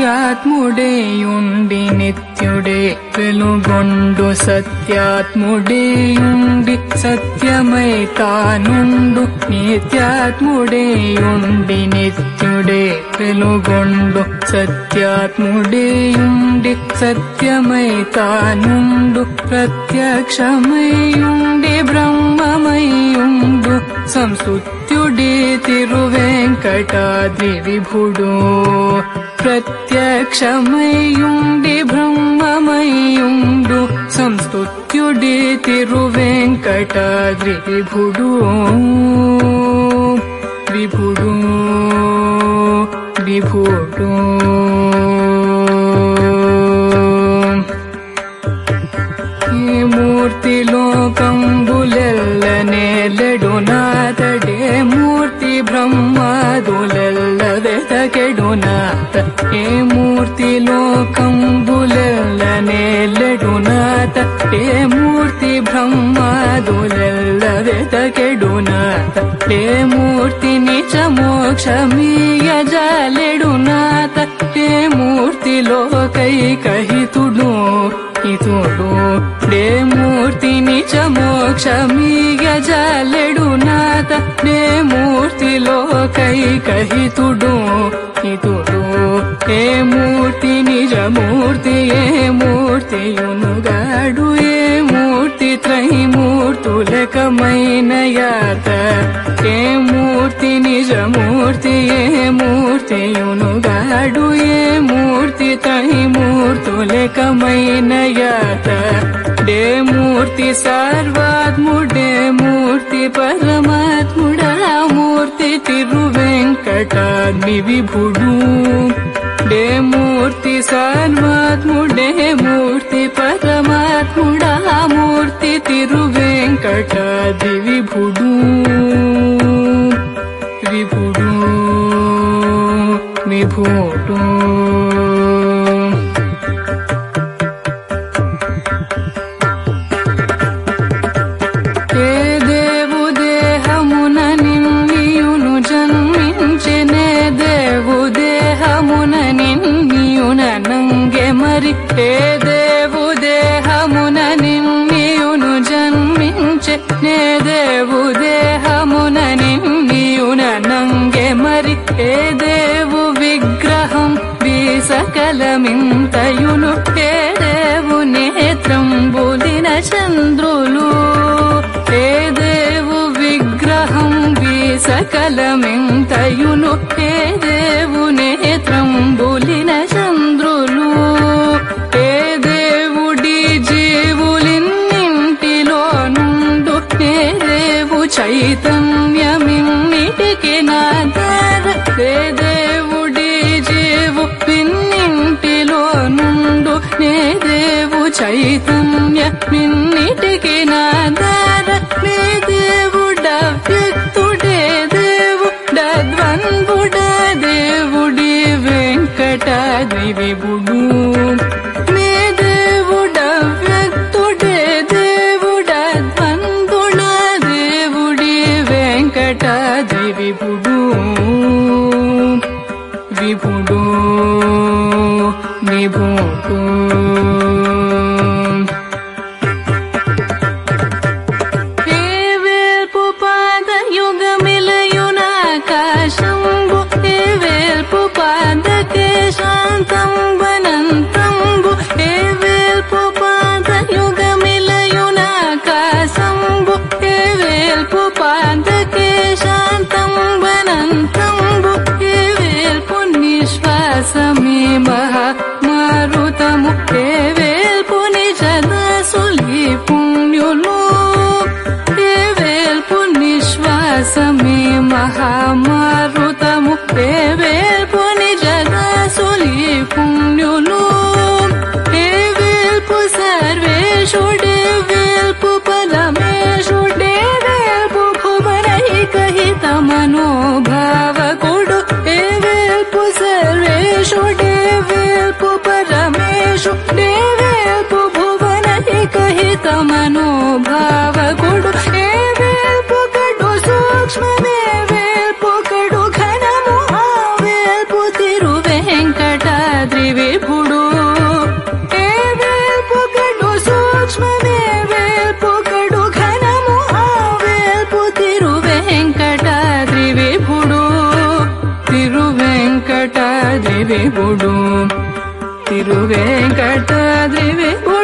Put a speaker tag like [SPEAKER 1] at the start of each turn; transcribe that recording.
[SPEAKER 1] నిత్యాత్ముడేయుండి నిత్యుడే వెలుగొండు సత్యాత్ముడేయుండి సత్యమై తానుండు నిత్యాత్ముడేయుండి నిత్యుడే వెలుగొండు సత్యాత్ముడేయుండి సత్యమై తానుండు ప్రత్యక్షమయ్యుండి బ్రహ్మమయ్యుండు సంస్తుత్యుడే తిరువెంకటాద్రి విభుడు ప్రత్యక్షమయ్యుండి బ్రహ్మమయ్యుండు సంస్తుత్యుడే తిరువెంకటాద్రి విభుడు విభుడు విభుడు ఈ మూర్తి లోకంబులెల్లనేలెడునాథడే మూర్తి బ్రహ్మాదులెల్ల వెతకెడునాథ ఏ మూర్తి లోకంబులెల్లనేలెడునాథ ఏ మూర్తి బ్రహ్మాదులెల్ల వెతకెడునాథ ఏ మూర్తి నిజ మోక్షమీయజాలెడునాథ ఏ మూర్తి లోకైకహితుడు హితుడు డే మూర్తి నిజ మోక్షమీయజాలెడునాథ డే మూర్తి లోకైకహితుడు హితుడు ఏ మూర్తి నిజ మూర్తి ఏ మూర్తియునుగాడు ఏ మూర్తి త్రైమూర్తులకమైన యాత ఏ మూర్తి నిజ మూర్తి ఏ మూర్తియునుగాడు ఏ మూర్తి త్రైమూర్తులకమైన యాత డే మూర్తి సర్వాత్ముడే మూర్తి పరమాత్ముడా మూర్తి తిరువెంకటాద్రి విభుడు డే మూర్తి సర్వాత్ముడే మూర్తి పరమాత్ముడా మూర్తి తిరువెంకటాద్రి విభుడు విభుడు విభుడు ఏ దేవు దేహమున నిన్నియును జన్మించె నే దేవు దేహమున నిన్నియున నంగే మరి ఏ దేవు విగ్రహం సకలమింతయును ఏ దేవు నేత్రంబులిన చంద్రులు ఏ దేవు విగ్రహం సకలమింతయును ఏ దేవు నేత్రంబులిన చంద్రులు ఏ దేవుడి జీవులిన్నింటిలో నుండు ఏ దేవు చైతన్యమిన్నిటికి నాదార ఏ దేవుడి జీవులిన్నింటిలో నుండు ఏ దేవు చైతన్యమిన్నిటికి నాదార నే దేవుడవ్యక్తుడే దేవుడద్వంద్వుడా దేవుడి వెంకటాద్రి విభుడు నే దేవుడవ్యక్తుడే దేవుడద్వంద్వుడా దేవుడి వెంకటాద్రి విభుడు విభుడు విభుడు శాంతంబనంతంబు ఏ వేల్పు పాదయుగమిలయునాకాశంబు ఏ వేల్పు పాదకే శాంతంబనంతంబు ఏ వేల్పు నిశ్వాసమే మహామారుతము ఏ వేల్పు నిజదాసులి పుణ్యులు ఏ వేల్పు నిశ్వాసమే మహామారుతము ఏ వేల్పు నిజదాసులి పుణ్యులు ఏ వేల్పు సర్వేశుడే వేల్పు పరమేశుడే వేల్పు భువనైకహిత మనోభావకుడు ఏ వేల్పు సర్వేశుడే వేల్పు పరమేశుడే వేల్పు భువనైకహిత మనోభావకుడు ఏ వేల్పు కడు సూక్ష్మమే వేల్పు కడు ఘనము ఆ వేల్పు తిరువెంకటాద్రి విభుడు తిరువేంకటాద్రి విభుడు